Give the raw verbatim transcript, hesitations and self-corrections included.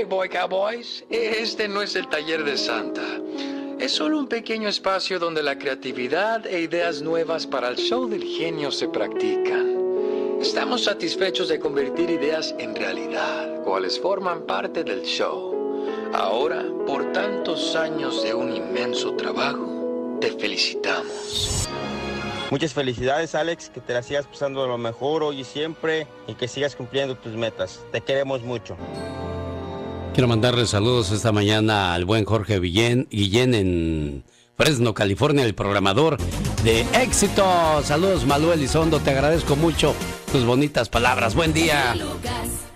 Boy Cowboys, este no es el taller de Santa. Es solo un pequeño espacio donde la creatividad e ideas nuevas para el show del genio se practican. Estamos satisfechos de convertir ideas en realidad, cuales forman parte del show. Ahora, por tantos años de un inmenso trabajo, te felicitamos. Muchas felicidades, Alex, que te la sigas pasando lo mejor hoy y siempre y que sigas cumpliendo tus metas. Te queremos mucho. Quiero mandarle saludos esta mañana al buen Jorge Guillén, Guillén en Fresno, California, el programador de Éxito. Saludos, Malú Elizondo, te agradezco mucho tus bonitas palabras. Buen día.